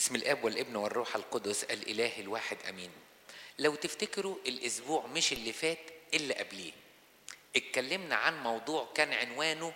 بسم الاب والابن والروح القدس الاله الواحد امين. لو تفتكروا الاسبوع مش اللي فات اللي قبليه اتكلمنا عن موضوع كان عنوانه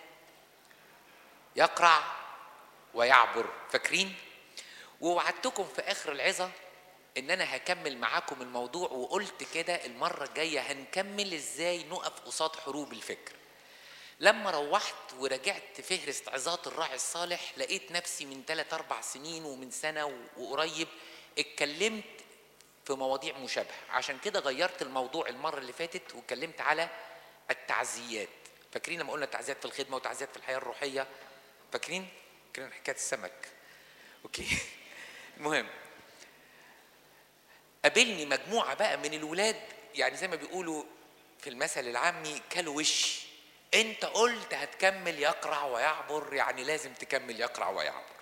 يقرع ويعبر، فاكرين؟ ووعدتكم في اخر العظه ان انا هكمل معاكم الموضوع، وقلت كده المره الجايه هنكمل ازاي نقف قصاد حروب الفكر. لما روحت ورجعت فهرست عظات الراعي الصالح لقيت نفسي من 3-4 سنين ومن سنة وقريب اتكلمت في مواضيع مشابهة، عشان كده غيرت الموضوع المرة اللي فاتت واتكلمت على التعزيات. فاكرين لما قلنا تعزيات في الخدمة وتعزيات في الحياة الروحية؟ فاكرين حكاية السمك؟ اوكي. المهم قابلني مجموعة بقى من الولاد، يعني زي ما بيقولوا في المثل العامي كلوا وش. انت قلت هتكمل يقرع ويعبر، يعني لازم تكمل يقرع ويعبر.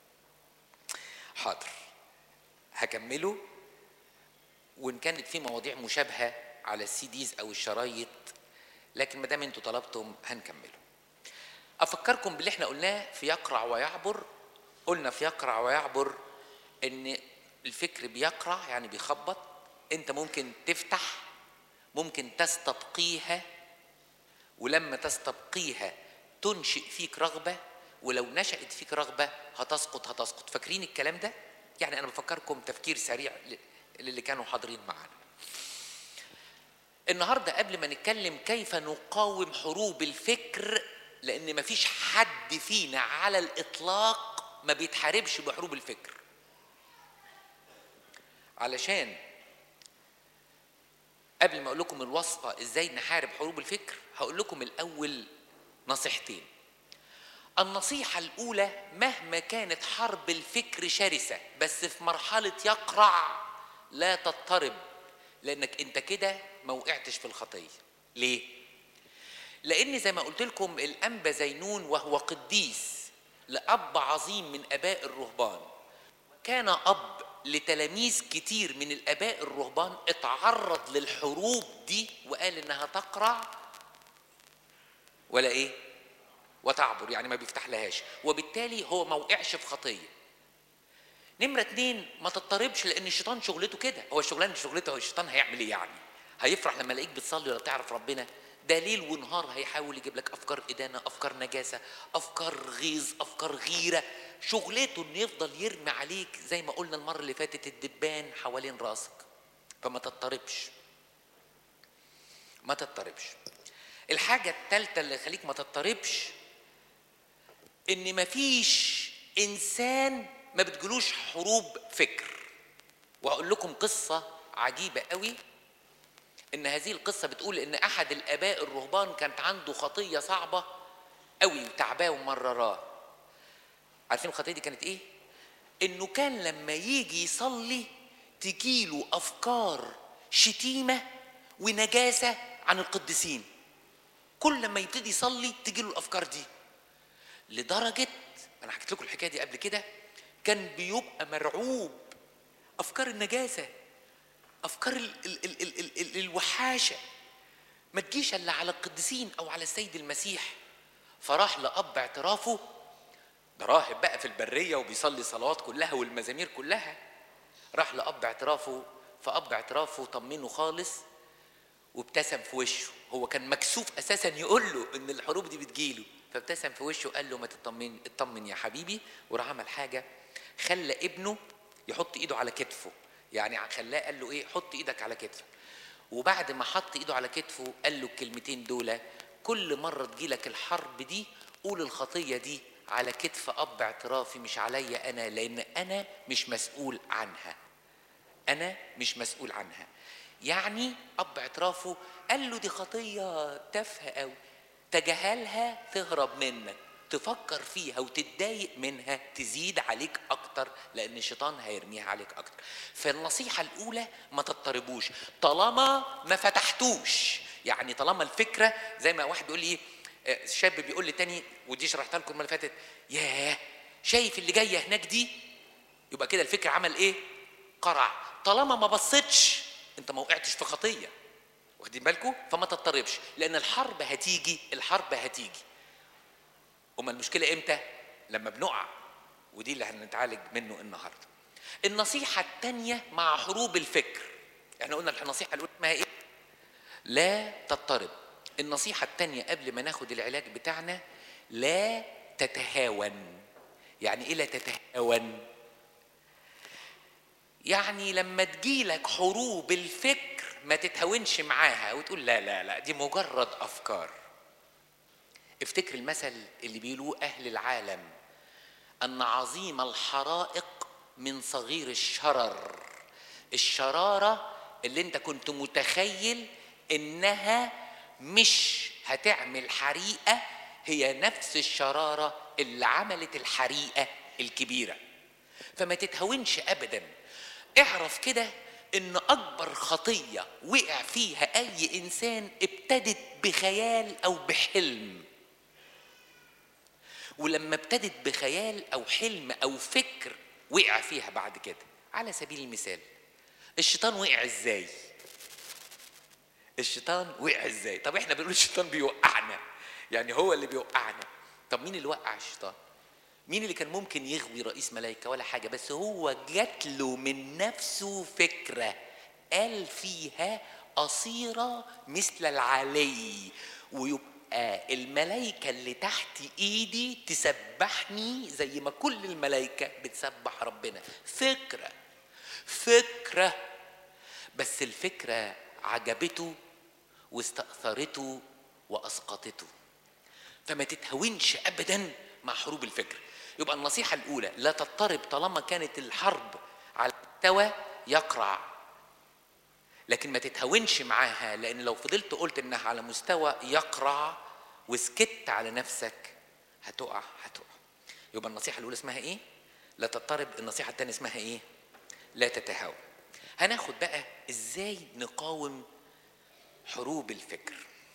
حاضر هكمله، وان كانت في مواضيع مشابهة على السيديز او الشرايط، لكن ما دام انتوا طلبتم هنكمله. افكركم باللي احنا قلناه في يقرع ويعبر. قلنا في يقرع ويعبر ان الفكر بيقرع يعني بيخبط، انت ممكن تفتح، ممكن تستبقيها، ولما تستبقيها تنشئ فيك رغبة، ولو نشأت فيك رغبة هتسقط. فاكرين الكلام ده؟ يعني أنا بفكركم تفكير سريع للي كانوا حاضرين معانا. النهاردة قبل ما نتكلم كيف نقاوم حروب الفكر، لأن مفيش حد فينا على الإطلاق ما بيتحاربش بحروب الفكر. علشان قبل ما أقول لكم الوصفة إزاي نحارب حروب الفكر، هقول لكم الأول نصيحتين. النصيحة الأولى، مهما كانت حرب الفكر شرسة بس في مرحلة يقرع لا تضطرب، لأنك أنت كده ما وقعتش في الخطية. ليه؟ لأن زي ما قلت لكم الأنبا زينون وهو قديس لأب عظيم من آباء الرهبان، كان أب لتلاميذ كتير من الآباء الرهبان، اتعرض للحروب دي وقال إنها تقرع ولا إيه؟ وتعبر، يعني ما بيفتح لهاش، وبالتالي هو ما وقعش في خطيه. نمره 2، ما تضطربش، لان الشيطان شغلته كده، هو شغلته، هو الشيطان هيعمل ايه يعني؟ هيفرح لما يلاقيك بتصلي ولا تعرف ربنا؟ ده ليل ونهار هيحاول يجيب لك افكار ادانه، افكار نجاسه، افكار غيظ، افكار غيره. شغلته انه يفضل يرمي عليك زي ما قلنا المره اللي فاتت الدبان حوالين راسك. فما تضطربش، ما تضطربش. الحاجه الثالثه اللي خليك ما تضطربش، ان مفيش انسان ما بتجلوش حروب فكر. وهقول لكم قصة عجيبة قوي، ان هذه القصة بتقول ان احد الاباء الرهبان كانت عنده خطية صعبة قوي وتعباه ومرراه. عارفين الخطية دي كانت ايه؟ انه كان لما يجي يصلي تجيله افكار شتيمة ونجاسة عن القديسين. كل لما يبتدي يصلي تجيله الافكار دي، لدرجة أنا حكيت لكم الحكاية دي قبل كده، كان بيبقى مرعوب. أفكار النجاسة، أفكار الوحاشة ما تجيش إلا على القديسين أو على السيد المسيح. فراح لأب اعترافه، ده راهب بقى في البرية وبيصلي صلوات كلها والمزامير كلها. راح لأب اعترافه، فأب اعترافه طمنه خالص وابتسم في وشه. هو كان مكسوف اساسا يقول له ان الحروب دي بتجيله، فابتسم في وشه وقال له ما تطمن، اطمن يا حبيبي. وراح عمل حاجه، خلى ابنه يحط ايده على كتفه، يعني خلاه قال له ايه، حط ايدك على كتفك. وبعد ما حط ايده على كتفه قال له الكلمتين دول: كل مره تجيلك الحرب دي قول الخطيه دي على كتف اب اعترافي مش عليا انا، لان انا مش مسؤول عنها، انا مش مسؤول عنها. يعني اب اعترافه قال له دي خطيه تافهه قوي، تجاهلها تهرب منك، تفكر فيها وتتضايق منها تزيد عليك اكتر، لان الشيطان هيرميها عليك اكتر. فالنصيحه الاولى ما تضطربوش طالما ما فتحتوش. يعني طالما الفكره زي ما واحد يقول لي ايه، شاب بيقول لي تاني، ودي شرحتها لكم المره اللي فاتت، ياه شايف اللي جايه هناك دي؟ يبقى كده الفكر عمل ايه؟ قرع. طالما ما بصيتش انت ما وقعتش في خطيه، واخدين بالكم؟ فما تضطربش، لان الحرب هتيجي، الحرب هتيجي. اما المشكله امتى؟ لما بنقع، ودي اللي هنتعالج منه النهارده. النصيحة التانية مع حروب الفكر. احنا قلنا النصيحة الأولى اسمها ايه؟ لا تضطرب. النصيحة التانية قبل ما ناخد العلاج بتاعنا، لا تتهاون. يعني ايه لا تتهاون؟ يعني لما تجيلك حروب الفكر ما تتهاونش معاها وتقول لا لا لا دي مجرد أفكار. افتكر المثل اللي بيقولوه أهل العالم، أن عظيم الحرائق من صغير الشرر. الشرارة اللي انت كنت متخيل انها مش هتعمل حريقة هي نفس الشرارة اللي عملت الحريقة الكبيرة. فما تتهونش ابدا. اعرف كده ان اكبر خطية وقع فيها اي انسان ابتدت بخيال او بحلم، ولما ابتدت بخيال او حلم او فكر وقع فيها بعد كده. على سبيل المثال الشيطان وقع ازاي؟ الشيطان وقع ازاي؟ طب احنا بنقول الشيطان بيوقعنا، يعني هو اللي بيوقعنا. طب مين اللي وقع الشيطان؟ مين اللي كان ممكن يغوي رئيس ملائكة ولا حاجة؟ بس هو جات له من نفسه فكرة قال فيها أصيرة مثل العلي، ويبقى الملائكة اللي تحت ايدي تسبحني زي ما كل الملائكة بتسبح ربنا. فكرة بس الفكرة عجبته واستأثرته وأسقطته. فما تتهونش أبدا مع حروب الفكر. يبقى النصيحة الأولى لا تضطرب طالما كانت الحرب على مستوى يقرع، لكن ما تتهونش معاها، لأن لو فضلت قلت إنها على مستوى يقرع وسكت على نفسك هتقع. يبقى النصيحة الأولى اسمها إيه؟ لا تضطرب. النصيحة الثانية اسمها إيه؟ لا تتهاون. هناخد بقى إزاي نقاوم حروب الفكر.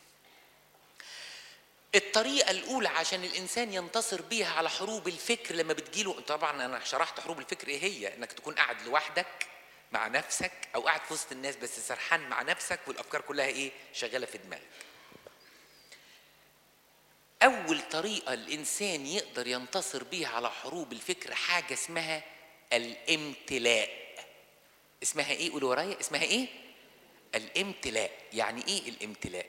الطريقة الأولى عشان الإنسان ينتصر بيها على حروب الفكر لما بتجيله، طبعا أنا شرحت حروب الفكر إيه هي، إنك تكون قاعد لوحدك مع نفسك أو قاعد في وسط الناس بس سرحان مع نفسك والأفكار كلها إيه؟ شغالة في دماغك. أول طريقة الإنسان يقدر ينتصر بيها على حروب الفكر حاجة اسمها الامتلاء. اسمها إيه؟ قولوا ورايا، اسمها إيه؟ الامتلاء. يعني إيه الامتلاء؟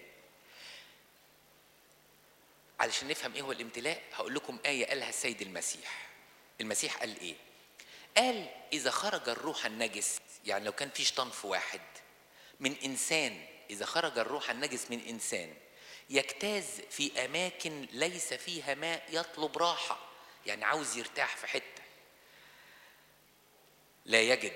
علشان نفهم ايه هو الامتلاء هقول لكم آية قالها السيد المسيح. المسيح قال ايه؟ قال إذا خرج الروح النجس، يعني لو كان في شيطان في واحد من إنسان، إذا خرج الروح النجس من إنسان يجتاز في أماكن ليس فيها ماء يطلب راحة، يعني عاوز يرتاح في حتة لا يجد.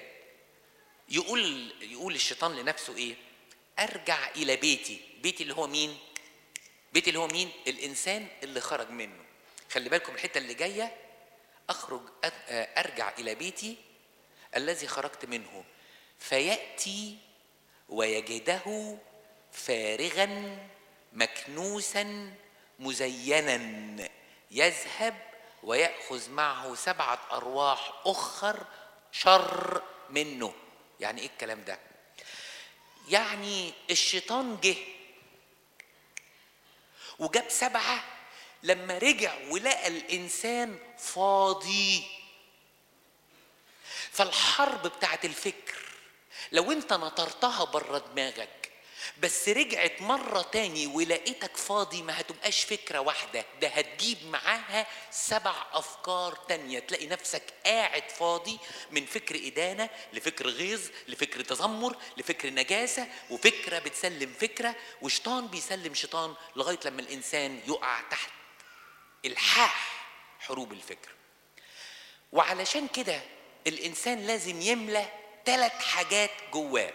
يقول الشيطان لنفسه ايه؟ أرجع إلى بيتي اللي هو مين؟ بيتي اللي هو مين؟ الإنسان اللي خرج منه. خلي بالكم الحتة اللي جاية، أرجع إلى بيتي الذي خرجت منه فيأتي ويجده فارغا مكنوسا مزينا يذهب ويأخذ معه 7 أرواح أخر شر منه. يعني إيه الكلام ده؟ يعني الشيطان جه وجاب 7 لما رجع ولقى الإنسان فاضي. فالحرب بتاعت الفكر لو انت نطرتها بره دماغك بس رجعت مرة تاني ولقيتك فاضي، ما هتبقاش فكرة واحدة، ده هتجيب معاها 7 أفكار تانية. تلاقي نفسك قاعد فاضي من فكر إدانة لفكر غيظ لفكر تذمر لفكر نجاسة، وفكرة بتسلم فكرة وشيطان بيسلم شيطان لغاية لما الإنسان يقع تحت الحاح حروب الفكر. وعلشان كده الإنسان لازم يملى 3 حاجات جواه.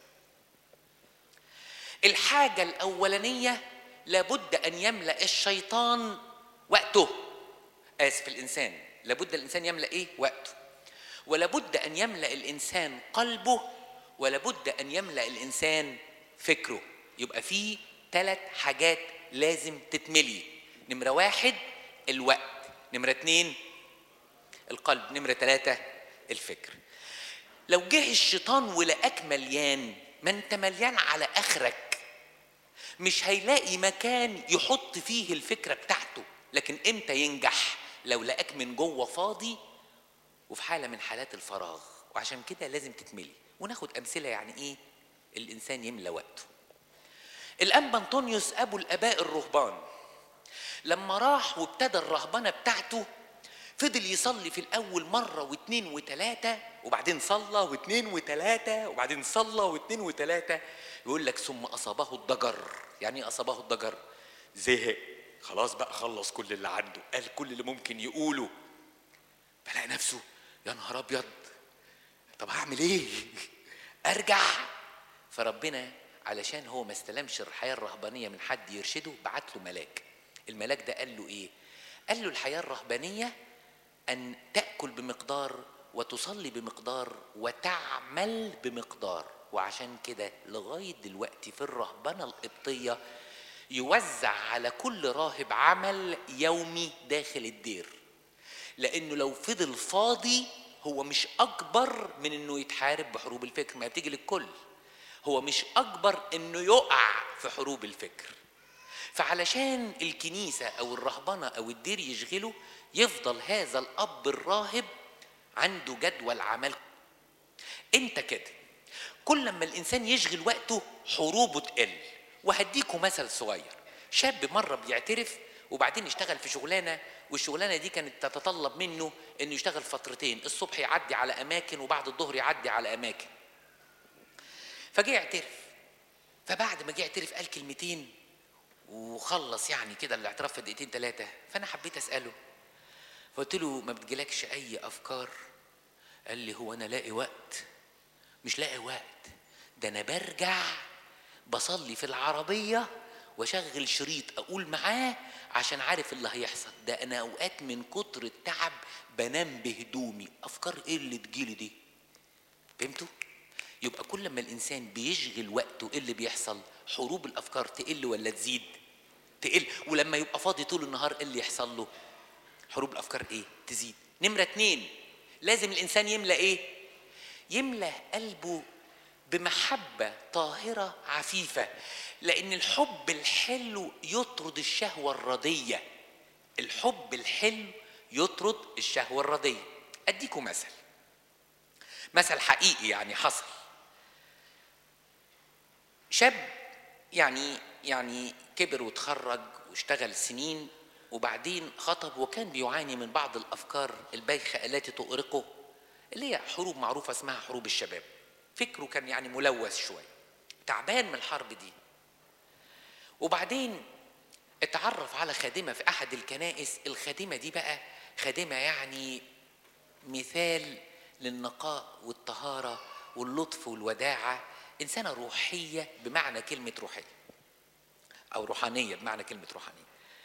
الحاجة الأولانية لابد أن يملأ الشيطان وقته. الإنسان لابد الإنسان يملأ إيه؟ وقته. ولابد أن يملأ الإنسان قلبه، ولابد أن يملأ الإنسان فكره. يبقى فيه 3 حاجات لازم تتملي. نمرة 1 الوقت، نمرة 2 القلب، نمرة 3 الفكر. لو جه الشيطان ولقاك مليان، ما انت مليان على اخرك، مش هيلاقي مكان يحط فيه الفكرة بتاعته. لكن امتى ينجح؟ لو لقاك من جوه فاضي وفي حالة من حالات الفراغ، وعشان كده لازم تتملي. وناخد أمثلة يعني إيه الإنسان يملى وقته. الأنبا أنطونيوس أبو الآباء الرهبان لما راح وابتدى الرهبنة بتاعته فضل يصلي في الأول مرة واثنين وثلاثة، وبعدين صلى واثنين وثلاثة، وبعدين صلى واثنين وثلاثة. يقول لك ثم أصابه الضجر. يعني إيه أصابه الضجر؟ زهق خلاص بقى، خلص كل اللي عنده، قال كل اللي ممكن يقوله، فلقى نفسه يا نهار أبيض، طب هعمل إيه؟ أرجع. فربنا علشان هو ما استلمش الحياة الرهبانية من حد يرشده بعت له ملاك. الملاك ده قال له إيه؟ قال له الحياة الرهبانية أن تأكل بمقدار وتصلي بمقدار وتعمل بمقدار. وعشان كده لغاية دلوقتي في الرهبنة القبطية يوزع على كل راهب عمل يومي داخل الدير، لأنه لو فضل فاضي هو مش أكبر من أنه يتحارب بحروب الفكر، ما بتيجي للكل، هو مش أكبر أنه يقع في حروب الفكر. فعلشان الكنيسة أو الرهبنة أو الدير يشغله، يفضل هذا الأب الراهب عنده جدول عمل. انت كده كل ما الإنسان يشغل وقته حروبه تقل. وهديكم مثل صغير. شاب مرة بيعترف وبعدين يشتغل في شغلانة، والشغلانة دي كانت تتطلب منه انه يشتغل فترتين، الصبح يعدي على أماكن وبعد الظهر يعدي على أماكن. فجي يعترف، فبعد ما جه يعترف قال كلمتين وخلص يعني كده الاعتراف في دقيقتين ثلاثة. فأنا حبيت أسأله، فقلت له ما بتجيلكش أي أفكار؟ قال لي هو أنا لاقي وقت؟ مش لاقي وقت، ده أنا برجع بصلي في العربية واشغل شريط أقول معاه عشان عارف اللي هيحصل. ده أنا أوقات من كتر التعب بنام بهدومي. أفكار إيه اللي تجيلي دي؟ فهمتوا؟ يبقى كل ما الإنسان بيشغل وقته إيه اللي بيحصل؟ حروب الأفكار تقل ولا تزيد؟ تقل. ولما يبقى فاضي طول النهار إيه اللي يحصل له؟ حروب الأفكار إيه؟ تزيد. نمرة 2، لازم الإنسان يملأ إيه؟ يملأ قلبه بمحبة طاهرة عفيفة، لأن الحب الحلو يطرد الشهوة الردية. الحب الحلو يطرد الشهوة الردية. أديكم مثل حقيقي يعني حصل. شاب يعني كبر وتخرج واشتغل سنين، وبعدين خطب، وكان بيعاني من بعض الأفكار البايخة التي تؤرقه، اللي هي حروب معروفة اسمها حروب الشباب. فكره كان يعني ملوث شوية، تعبان من الحرب دي. وبعدين اتعرف على خادمة في أحد الكنائس. الخادمة دي بقى خادمة يعني مثال للنقاء والطهارة واللطف والوداعة، إنسانة روحية بمعنى كلمة روحية، أو روحانية بمعنى كلمة روحانية.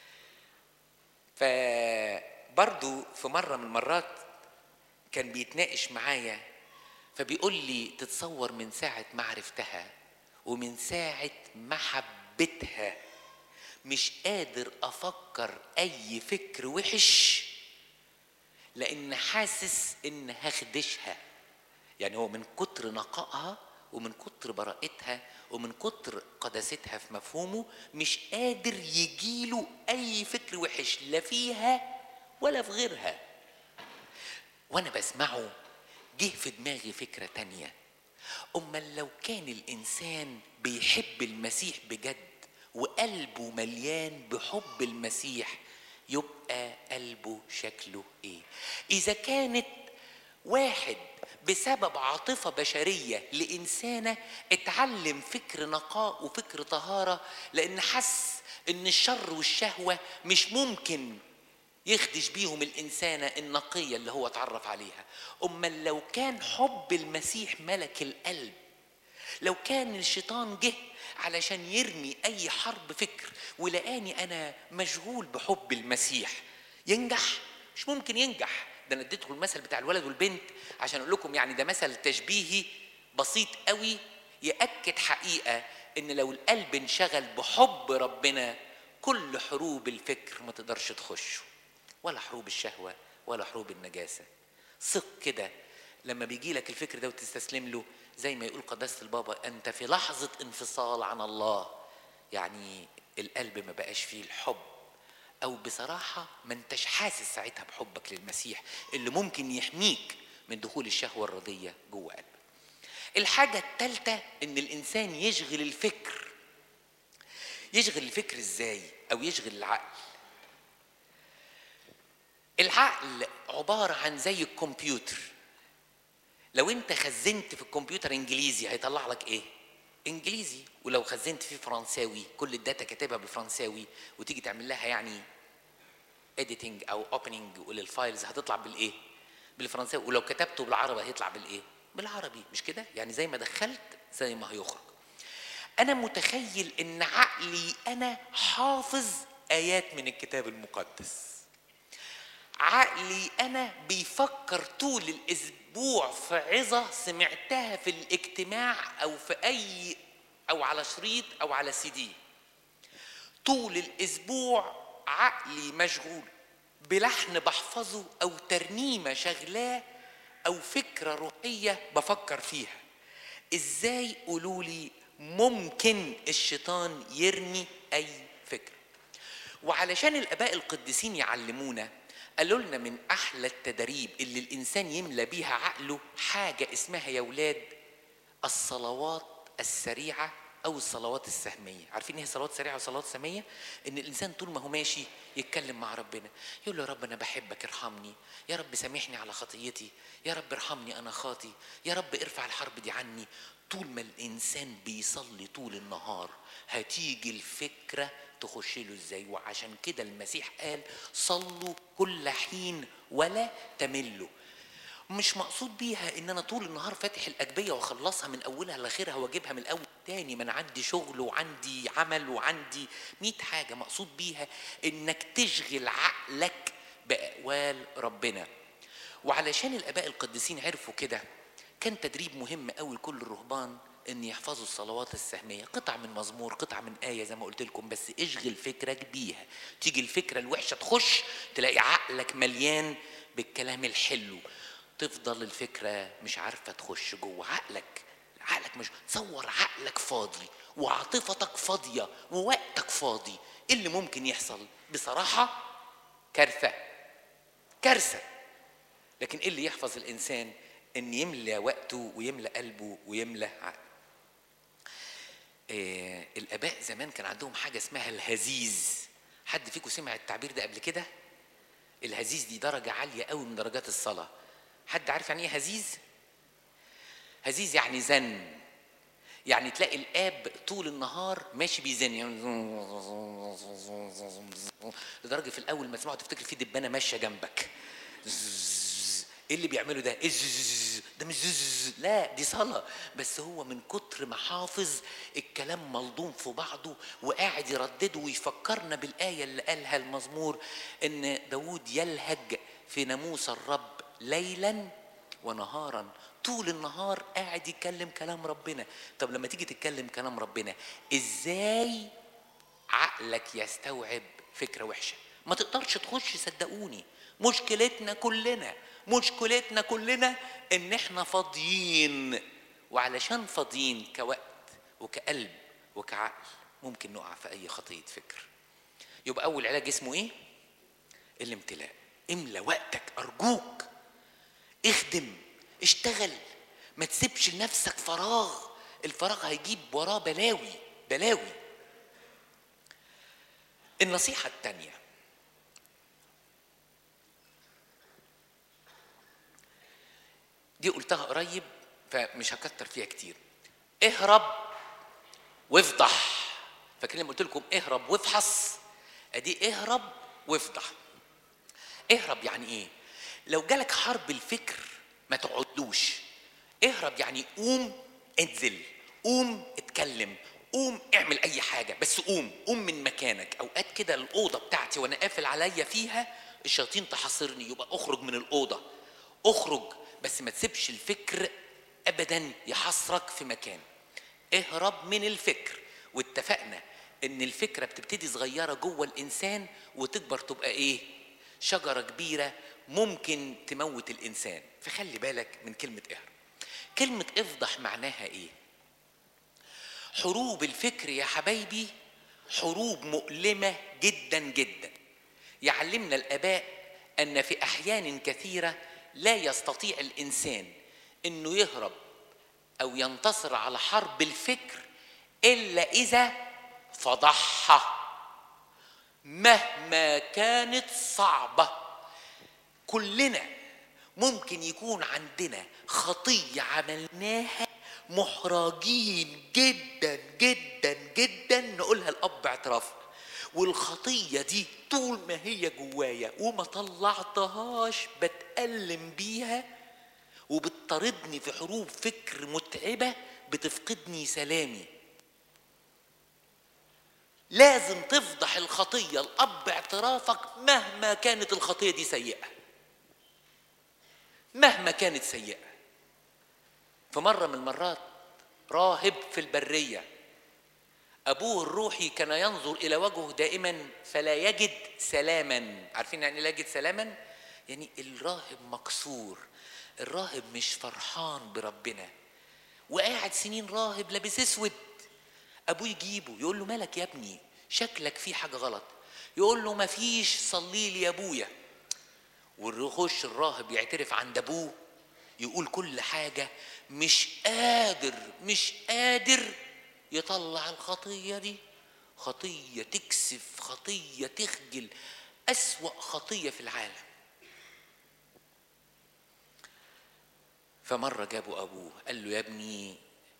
فبرضو في مرة من المرات كان بيتناقش معايا، فبيقول لي تتصور من ساعة ما عرفتها ومن ساعة محبتها مش قادر أفكر أي فكر وحش، لأن حاسس إن هخدشها. يعني هو من كتر نقائها ومن كتر براءتها ومن كتر قداستها في مفهومه مش قادر يجيله أي فكر وحش، لا فيها ولا في غيرها. وأنا بسمعه جه في دماغي فكرة تانية. أمال لو كان الإنسان بيحب المسيح بجد وقلبه مليان بحب المسيح، يبقى قلبه شكله إيه؟ إذا كانت واحد بسبب عاطفة بشرية لإنسانة اتعلم فكر نقاء وفكر طهارة، لأن حس إن الشر والشهوة مش ممكن يخدش بيهم الإنسانة النقية اللي هو اتعرف عليها. أمال لو كان حب المسيح ملك القلب، لو كان الشيطان جه علشان يرمي أي حرب فكر ولقاني أنا مشغول بحب المسيح، ينجح؟ مش ممكن ينجح. ده أنا اديتكم المثل بتاع الولد والبنت عشان أقول لكم يعني ده مثل تشبيهي بسيط قوي يأكد حقيقة إن لو القلب انشغل بحب ربنا كل حروب الفكر ما تقدرش تخشه، ولا حروب الشهوة ولا حروب النجاسة. ثق كده لما بيجي لك الفكر ده وتستسلم له، زي ما يقول قداسة البابا أنت في لحظة انفصال عن الله، يعني القلب ما بقاش فيه الحب او بصراحه ما انتش حاسس ساعتها بحبك للمسيح اللي ممكن يحميك من دخول الشهوه الرديه جوه قلبك. الحاجه الثالثه ان الانسان يشغل الفكر. يشغل الفكر ازاي؟ او يشغل العقل. العقل عباره عن زي الكمبيوتر. لو انت خزنت في الكمبيوتر انجليزي هيطلع لك ايه؟ انجليزي. ولو خزنت فيه فرنساوي كل الداتا كاتبها بالفرنساوي وتيجي تعمل لها يعني اديتنج او اوبننج للفايلز هتطلع بالايه؟ بالفرنساوي. ولو كتبته بالعربي هيطلع بالايه؟ بالعربي. مش كده؟ يعني زي ما دخلت زي ما هيخرج. انا متخيل ان عقلي انا حافظ ايات من الكتاب المقدس. عقلي انا بيفكر طول الاسبوع في عظة سمعتها في الاجتماع او في اي او على شريط او على سي دي. طول الاسبوع عقلي مشغول بلحن بحفظه او ترنيمة شغلاه او فكرة روحية بفكر فيها. ازاي؟ قولولي ممكن الشيطان يرمي اي فكرة. وعلشان الاباء القديسين يعلمونا قالوا لنا من احلى التدريب اللي الانسان يملى بيها عقله حاجه اسمها يا ولاد الصلوات السريعه او الصلوات السهميه. عارفين ايه صلوات سريعه وصلوات سهميه؟ ان الانسان طول ما هو ماشي يتكلم مع ربنا، يقول له يا رب انا بحبك ارحمني، يا رب سامحني على خطيتي، يا رب ارحمني انا خاطي، يا رب ارفع الحرب دي عني. طول ما الانسان بيصلي طول النهار هتيجي الفكره تخش له ازاي. وعشان كده المسيح قال صلوا كل حين ولا تملوا. مش مقصود بيها ان انا طول النهار فاتح الاجبيه واخلصها من اولها لاخرها واجيبها من الاول تاني، ما انا عندي شغل وعندي عمل وعندي 100 حاجه. مقصود بيها انك تشغل عقلك باقوال ربنا. وعلشان الاباء القديسين عرفوا كده كان تدريب مهم قوي لكل الرهبان ان يحفظوا الصلوات السهميه، قطع من مزمور، قطع من ايه زي ما قلت لكم، بس اشغل فكرك بيها. تيجي الفكره الوحشه تخش تلاقي عقلك مليان بالكلام الحلو، تفضل الفكره مش عارفه تخش جوه عقلك. عقلك مش تصور، عقلك فاضي وعاطفتك فاضيه ووقتك فاضي. ايه اللي ممكن يحصل؟ بصراحه كارثه، كارثه. لكن ايه اللي يحفظ الانسان؟ ان يملى وقته ويملى قلبه ويملى عقله. الاباء زمان كان عندهم حاجه اسمها الهزيز. حد فيكم سمع التعبير ده قبل كده؟ الهزيز دي درجه عاليه قوي من درجات الصلاه. حد عارف يعني ايه هزيز؟ هزيز يعني زن. يعني تلاقي الاب طول النهار ماشي بيزن لدرجه في الاول ما تسمعه تفتكر في دبانه ماشيه جنبك. ايه اللي بيعمله ده؟ ده مش لا دي صلاة. بس هو من كتر ما حافظ الكلام ملضوم في بعضه وقاعد يردده ويفكرنا بالآية اللي قالها المزمور ان داود يلهج في ناموس الرب ليلا ونهارا. طول النهار قاعد يتكلم كلام ربنا. طب لما تيجي تتكلم كلام ربنا ازاي عقلك يستوعب فكرة وحشة؟ ما تقدرش تخش. صدقوني مشكلتنا كلنا ان احنا فاضيين. وعلشان فاضيين كوقت وكقلب وكعقل ممكن نقع في اي خطية فكر. يبقى اول علاج اسمه ايه؟ الامتلاء. املى وقتك ارجوك، اخدم، اشتغل، ما تسيبش لنفسك فراغ. الفراغ هيجيب وراه بلاوي. النصيحة التانية، دي قلتها قريب فمش هكتر فيها كتير. اهرب وافضح. فاكرين لما قلت لكم اهرب وافحص؟ ادي اهرب وافضح. اهرب يعني ايه؟ لو جالك حرب الفكر ما تقعدلوش. اهرب يعني قوم انزل، قوم اتكلم، قوم اعمل اي حاجه، بس قوم من مكانك. اوقات كده الاوضه بتاعتي وانا قافل عليا فيها الشياطين تحاصرني، يبقى اخرج من الاوضه، اخرج، بس ما تسيبش الفكر ابدا يحصرك في مكان. اهرب من الفكر. واتفقنا ان الفكره بتبتدي صغيره جوه الانسان وتكبر تبقى ايه؟ شجره كبيره ممكن تموت الانسان. فخلي بالك من كلمه اهرب. كلمه افضح معناها ايه؟ حروب الفكر يا حبايبي حروب مؤلمه جدا جدا. يعلمنا الآباء أن في أحيان كثيرة لا يستطيع الإنسان أنه يهرب أو ينتصر على حرب الفكر إلا إذا فضحها مهما كانت صعبة. كلنا ممكن يكون عندنا خطية عملناها محرجين جدا جدا جدا نقولها الأب اعتراف، والخطية دي طول ما هي جوايا وما طلعتهاش بتألم بيها وبتطاردني في حروب فكر متعبة بتفقدني سلامي. لازم تفضح الخطية الأب اعترافك مهما كانت الخطية دي سيئة، مهما كانت سيئة. في مرة من المرات راهب في البرية أبوه الروحي كان ينظر إلى وجهه دائما فلا يجد سلاما. عارفين يعني لا يجد سلاما؟ يعني الراهب مكسور، الراهب مش فرحان بربنا، وقاعد سنين راهب لابس اسود. أبوه يجيبه يقول له مالك يا ابني، شكلك في حاجة غلط. يقول له مفيش، صلي لي يا أبويا. ويخش الراهب يعترف عند أبوه يقول كل حاجة، مش قادر يطلع الخطية دي. خطية تكسف، خطية تخجل، أسوأ خطية في العالم. فمرة جابوا أبوه قال له يا ابني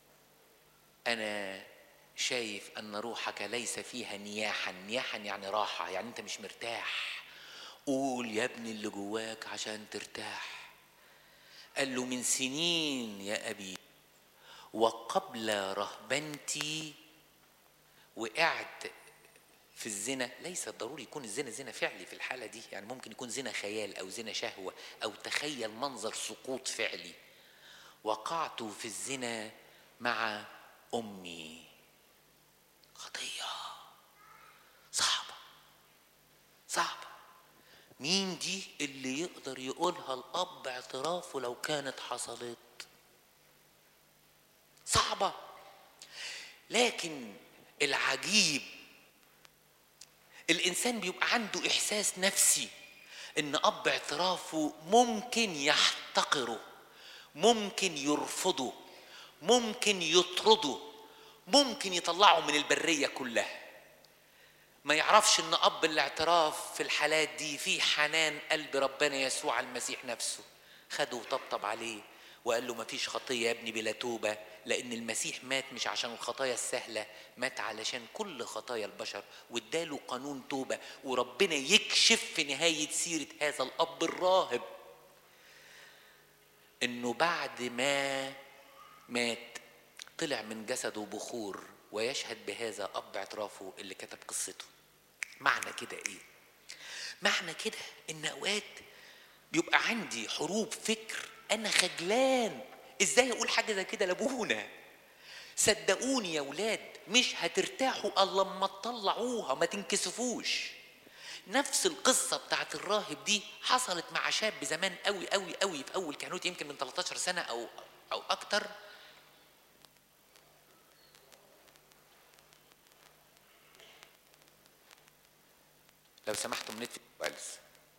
أنا شايف أن روحك ليس فيها نياحا. نياحا يعني راحة، يعني أنت مش مرتاح. قول يا ابني اللي جواك عشان ترتاح. قال له من سنين يا أبي وقبل رهبنتي وقعت في الزنا. ليس ضروري يكون الزنا زنا فعلي في الحالة دي، يعني ممكن يكون زنا خيال أو زنا شهوة أو تخيل منظر سقوط فعلي. وقعت في الزنا مع أمي. خطية صعبة. مين دي اللي يقدر يقولها الأب اعترافه لو كانت حصلت؟ صعبة. لكن العجيب الإنسان بيبقى عنده إحساس نفسي إن أب اعترافه ممكن يحتقره، ممكن يرفضه، ممكن يطرده، ممكن يطلعه من البرية كلها. ما يعرفش إن أب الاعتراف في الحالات دي في حنان قلب ربنا يسوع المسيح نفسه. خده وطبطب عليه وقال له مفيش خطية يا ابني بلا توبة، لأن المسيح مات مش عشان الخطايا السهلة، مات علشان كل خطايا البشر، واداله قانون توبة. وربنا يكشف في نهاية سيرة هذا الأب الراهب إنه بعد ما مات طلع من جسده بخور، ويشهد بهذا أب اعترافه اللي كتب قصته. معنى كده إيه؟ معنى كده إن أوقات بيبقى عندي حروب فكر، أنا خجلان إزاي أقول حاجة زي كده لأبونا. صدقوني يا ولاد مش هترتاحوا إلا لما تطلعوها، ما تنكسفوش. نفس القصة بتاعت الراهب دي حصلت مع شاب زمان قوي قوي قوي في أول كهنوت، يمكن من 13 سنة أو أكتر. لو سمحتم نتفق كويس.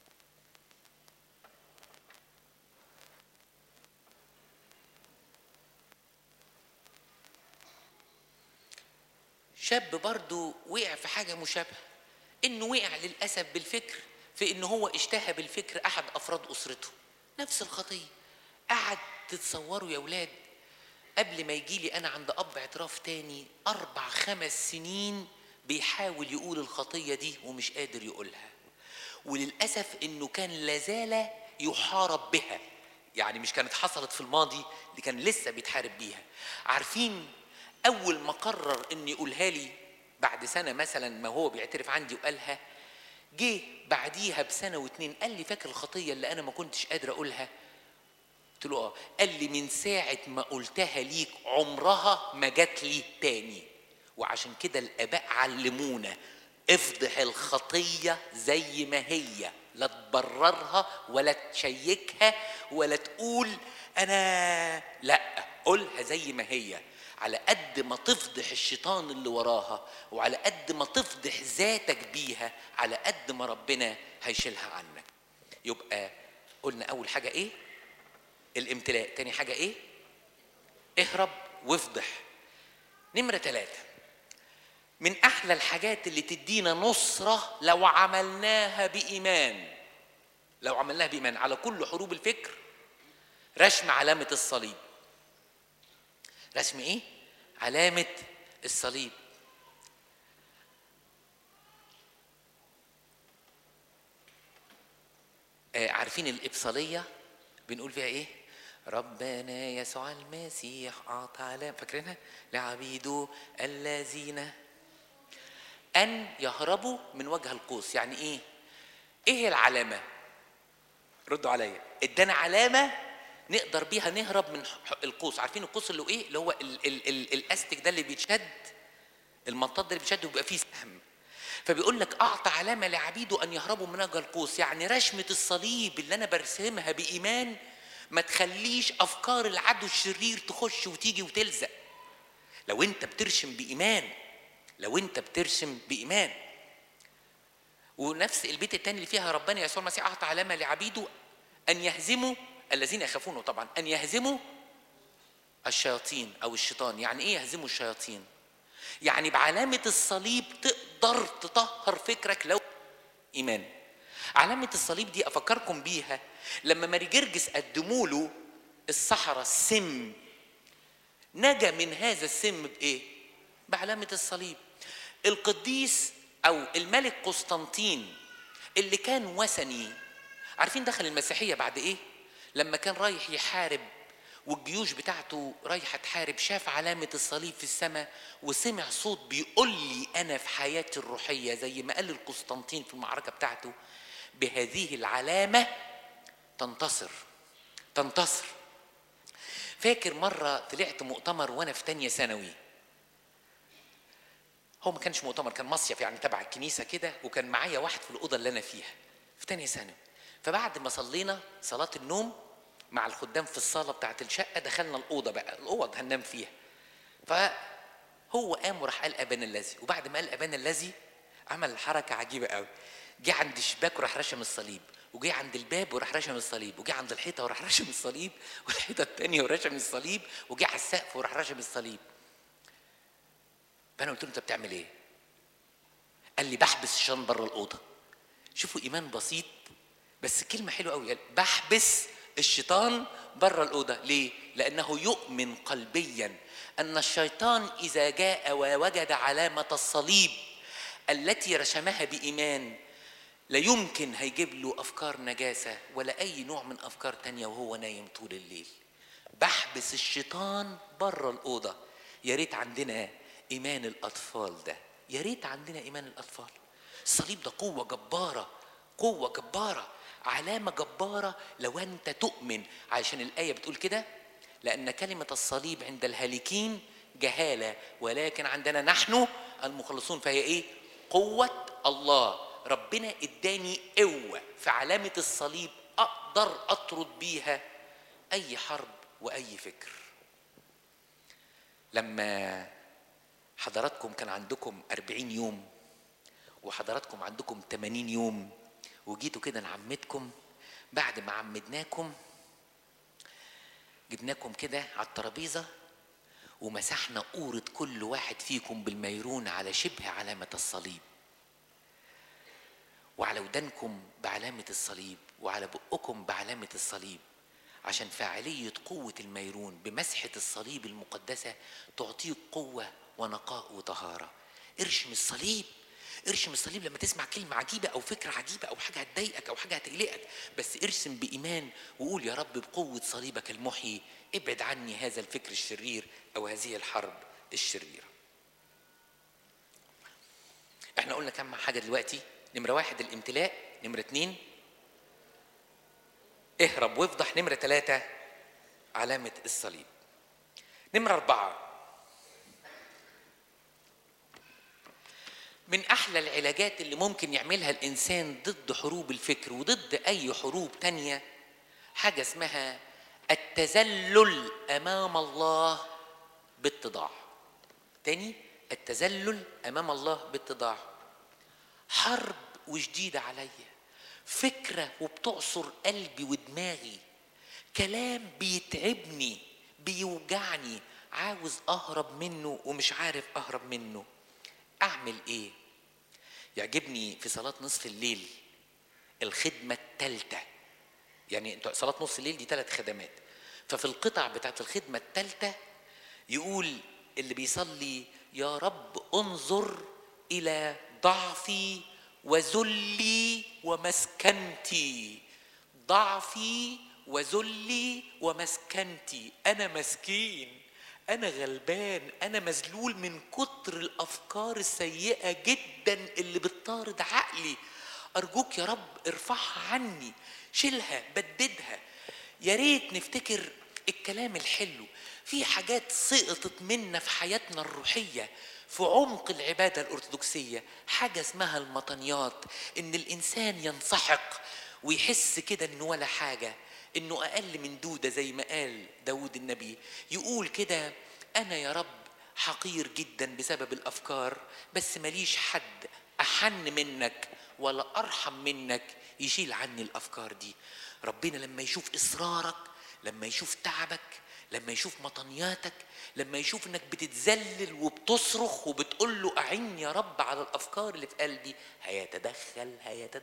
شاب برضو وقع في حاجة مشابهة، إنه وقع للأسف بالفكر في إنه هو اشتهى بالفكر أحد أفراد أسرته. نفس الخطية. قعد تتصوروا يا ولاد قبل ما يجيلي أنا عند أب اعتراف تاني 4-5 سنين بيحاول يقول الخطية دي ومش قادر يقولها. وللأسف إنه كان لازال يحارب بها، يعني مش كانت حصلت في الماضي، دي كان لسه بيتحارب بيها. عارفين أول ما قرر إن يقولها لي بعد سنة مثلا ما هو بيعترف عندي وقالها، جه بعديها بسنة و2 قال لي فاكر الخطية اللي أنا ما كنتش قادر أقولها؟ قلت له آه. قال لي من ساعة ما قلتها ليك عمرها ما جات لي تاني. وعشان كده الآباء علمونا افضح الخطية زي ما هي، لا تبررها ولا تشيكها ولا تقول أنا لا، قولها زي ما هي. على قد ما تفضح الشيطان اللي وراها، وعلى قد ما تفضح ذاتك بيها، على قد ما ربنا هيشيلها عنك. يبقى قلنا اول حاجه ايه؟ الامتلاء. تاني حاجه ايه؟ اهرب وافضح. نمره 3، من احلى الحاجات اللي تدينا نصره لو عملناها بايمان، لو عملناها بايمان على كل حروب الفكر، رسم علامه الصليب. رسم ايه؟ علامه الصليب. عارفين الابصاليه بنقول فيها ايه؟ ربنا يسوع المسيح اعطى علامه، فاكرينها؟ لعبيده الذين ان يهربوا من وجه القوس. يعني ايه؟ ايه هي العلامه؟ ردوا عليا. ادانا علامه نقدر بيها نهرب من القوس. عارفين القوس اللي هو ايه؟ اللي هو الاستك ده اللي بيتشد، المنطاد ده اللي بيتشد وبيبقى فيه سهم. فبيقول لك اعطى علامه لعبيده ان يهربوا من وجه القوس. يعني رشمه الصليب اللي انا برسمها بايمان ما تخليش افكار العدو الشرير تخش وتيجي وتلزق. لو انت بترسم بايمان، لو انت بترسم بايمان. ونفس البيت الثاني اللي فيها ربنا يسوع المسيح اعطى علامه لعبيده ان يهزموا الذين يخافونه، طبعا ان يهزموا الشياطين او الشيطان. يعني ايه يهزموا الشياطين؟ يعني بعلامه الصليب تقدر تطهر فكرك لو ايمان. علامه الصليب دي افكركم بيها لما ماري جرجس قدموا له السحرة السم، نجا من هذا السم بايه؟ بعلامه الصليب. القديس او الملك قسطنطين اللي كان وثني، عارفين دخل المسيحيه بعد ايه؟ لما كان رايح يحارب والجيوش بتاعته رايحه تحارب، شاف علامه الصليب في السماء وسمع صوت بيقول لي انا في حياتي الروحيه زي ما قال القسطنطين في المعركه بتاعته، بهذه العلامه تنتصر تنتصر. فاكر مره طلعت مؤتمر وانا في تانية ثانوي، هو ما كانش مؤتمر، كان مصيف يعني تبع الكنيسه كده، وكان معايا واحد في الاوضه اللي انا فيها في تانية ثانوي. فبعد ما صلينا صلاه النوم مع الخدام في الصاله بتاعه الشقه، دخلنا الاوضه بقى، الاوض هننام فيها. فهو قام وراح قال ابانا الذي، وبعد ما قال ابانا الذي عمل حركه عجيبه قوي. جه عند الشباك وراح رشم الصليب، وجه عند الباب وراح رشم الصليب، وجه عند الحيطه وراح رشم الصليب، والحيطه الثانيه ورشم الصليب، وجه على السقف وراح رشم الصليب. فانا قلت له انت بتعمل ايه؟ قال لي بحبس الشيطان بره الاوضه. شوفوا ايمان بسيط بس كلمه حلوه قوي، قال بحبس الشيطان بره الاوضه. ليه؟ لانه يؤمن قلبيا ان الشيطان اذا جاء ووجد علامه الصليب التي رسمها بايمان لا يمكن هيجيب له افكار نجاسه ولا اي نوع من افكار تانيه وهو نايم طول الليل. بحبس الشيطان بره الاوضه. يا ريت عندنا ايمان الاطفال ده، يا ريت عندنا ايمان الاطفال. الصليب ده قوه جباره، قوه جباره، علامه جباره لو انت تؤمن. عشان الايه بتقول كده، لان كلمه الصليب عند الهالكين جهاله ولكن عندنا نحن المخلصون فهي ايه؟ قوه الله. ربنا اداني قوه في علامه الصليب اقدر اطرد بيها اي حرب واي فكر. لما حضراتكم كان عندكم 40 يوم وحضراتكم عندكم 80 يوم وجيتوا كده نعمدكم، بعد ما عمدناكم جبناكم كده على الترابيزه ومسحنا قورة كل واحد فيكم بالميرون على شبه علامة الصليب، وعلى ودانكم بعلامة الصليب، وعلى بقكم بعلامة الصليب، عشان فاعلية قوة الميرون بمسحة الصليب المقدسة تعطيك قوة ونقاء وطهارة. ارشم الصليب، ارشم الصليب لما تسمع كلمة عجيبة أو فكرة عجيبة أو حاجة هتضايقك أو حاجة هتقلقك، بس ارسم بإيمان وقول يا رب بقوة صليبك المحيي ابعد عني هذا الفكر الشرير أو هذه الحرب الشريرة. احنا قلنا كم حاجة دلوقتي؟ نمرة 1 الامتلاء، نمرة 2 اهرب وافضح، نمرة 3 علامة الصليب. نمرة 4 من أحلى العلاجات اللي ممكن يعملها الإنسان ضد حروب الفكر وضد أي حروب تانية حاجة اسمها التذلل أمام الله باتضاع. تاني، التذلل امام الله باتضاع. حرب وشديدة عليا، فكرة وبتعصر قلبي ودماغي، كلام بيتعبني بيوجعني، عاوز اهرب منه ومش عارف اهرب منه. اعمل ايه؟ يعجبني في صلاة نصف الليل الخدمة الثالثة. يعني صلاة نصف الليل دي 3 خدمات، ففي القطع بتاعت الخدمة الثالثة يقول اللي بيصلي: يا رب انظر إلى ضعفي وذلي ومسكنتي. ضعفي وذلي ومسكنتي، أنا مسكين، أنا غلبان، أنا مذلول من كتر الأفكار السيئة جدا اللي بتطارد عقلي. أرجوك يا رب ارفعها عني، شيلها، بددها. يا ريت نفتكر الكلام الحلو. في حاجات سقطت منا في حياتنا الروحية في عمق العبادة الأرثوذكسية، حاجة اسمها المطنيات، إن الإنسان ينسحق ويحس كده إنه ولا حاجة، إنه أقل من دودة، زي ما قال داود النبي. يقول كده: أنا يا رب حقير جدا بسبب الأفكار، بس ماليش حد أحن منك ولا أرحم منك يشيل عني الأفكار دي. ربنا لما يشوف إصرارك، لما يشوف تعبك، لما يشوف مطنياتك، لما يشوف انك بتتذلل وبتصرخ وبتقول له أعني يا رب على الأفكار اللي في قلبي، هيتدخل.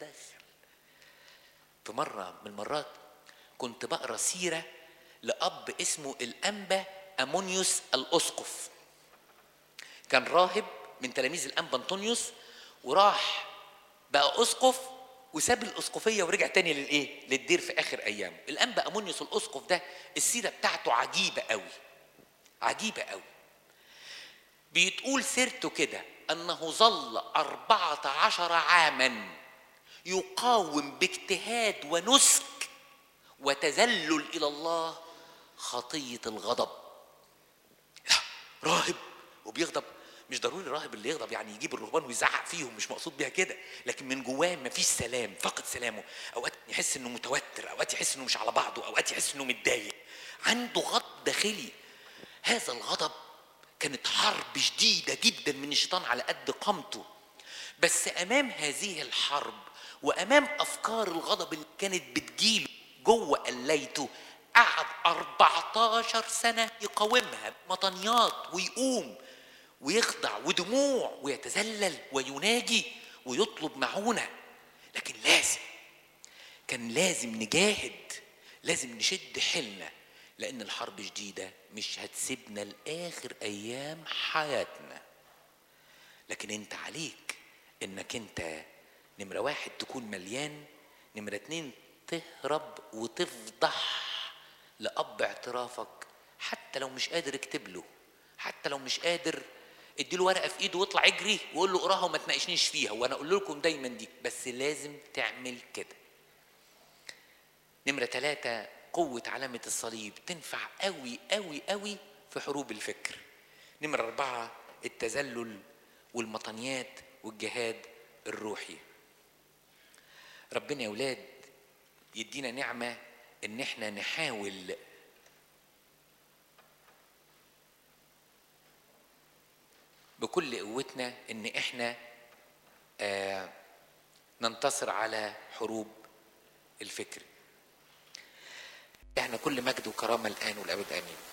في مرة من المرات كنت بقرأ سيرة لأب اسمه الأنبا أمونيوس الأسقف. كان راهب من تلاميذ الأنبا أنطونيوس، وراح بقى أسقف وساب الأسقفية ورجع تاني للدير في آخر أيامه. الأنبا أمونيوس الأسقف ده السيرة بتاعته عجيبة قوي. بيتقول سيرته كده أنه ظل 14 عاما يقاوم باجتهاد ونسك وتذلل إلى الله خطية الغضب. راهب وبيغضب، مش ضروري الراهب اللي يغضب يعني يجيب الرهبان ويزعق فيهم، مش مقصود بيها كده، لكن من جواه مفيش سلام، فقد سلامه. اوقات يحس انه متوتر، اوقات يحس انه مش على بعضه، اوقات يحس انه متضايق، عنده غضب داخلي. هذا الغضب كانت حرب شديدة جدا من الشيطان على قد قامته. بس امام هذه الحرب وامام افكار الغضب اللي كانت بتجيله جوه قليته، قعد 14 سنة يقاومها بمطنيات، ويقوم ويخضع ودموع ويتذلل ويناجي ويطلب معونة. لكن كان لازم نجاهد، لازم نشد حيلنا، لأن الحرب شديدة مش هتسيبنا لآخر أيام حياتنا. لكن انت عليك انك انت نمرة 1 تكون مليان، نمرة 2 تهرب وتفضح لأب اعترافك، حتى لو مش قادر اكتب له، حتى لو مش قادر اديله ورقة في ايده واطلع اجري وقول له اقراها وما تناقشنيش فيها، وانا اقول لكم دايما دي، بس لازم تعمل كده. نمرة 3 قوة علامة الصليب تنفع قوي قوي قوي في حروب الفكر. نمرة 4 التذلل والمطنيات والجهاد الروحي. ربنا يا ولاد يدينا نعمة ان احنا نحاول بكل قوتنا ان احنا ننتصر على حروب الفكر. احنا كل مجد وكرامة الآن والأبد آمين.